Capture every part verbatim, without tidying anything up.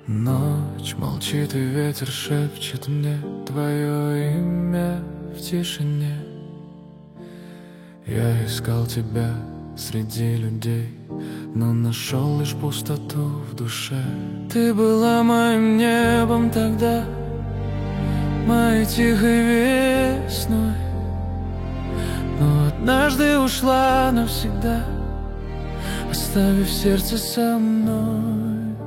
Ночь молчит, и ветер шепчет мне твое имя в тишине. Я искал тебя среди людей, но нашел лишь пустоту в душе. Ты была моим небом тогда, моей тихой весной, но однажды ушла навсегда, оставив сердце со мной.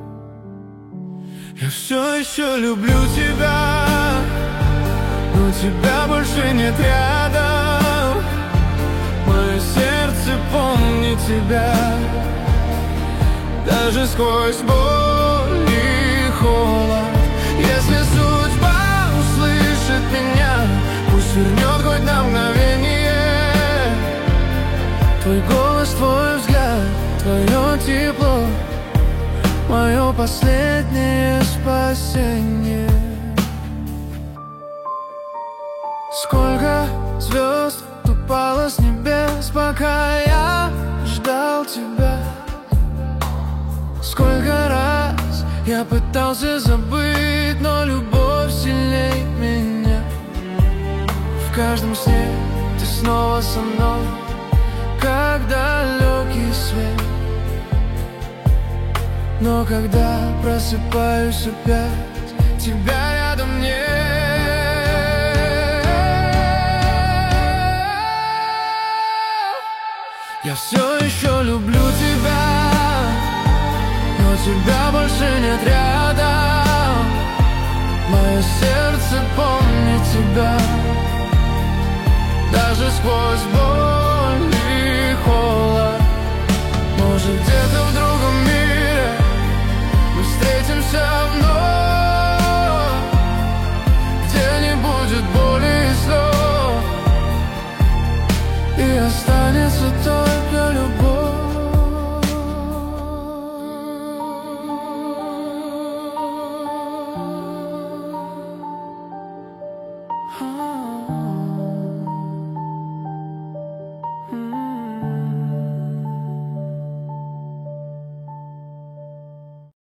Я все еще люблю тебя, но тебя больше нет рядом. Мое сердце помнит тебя, даже сквозь боль и холод. Если судьба услышит меня, пусть вернет хоть на мгновение твой голос, твой взгляд, твое тепло, мое последнее спасение. Сколько звезд упало с небес, пока я ждал тебя. Сколько раз я пытался забыть, но любовь сильней меня. В каждом сне ты снова со мной, как далекий свет. Но когда просыпаюсь опять, тебя рядом нет. Я все еще люблю тебя, но тебя больше нет рядом. Мое сердце помнит тебя, даже сквозь боль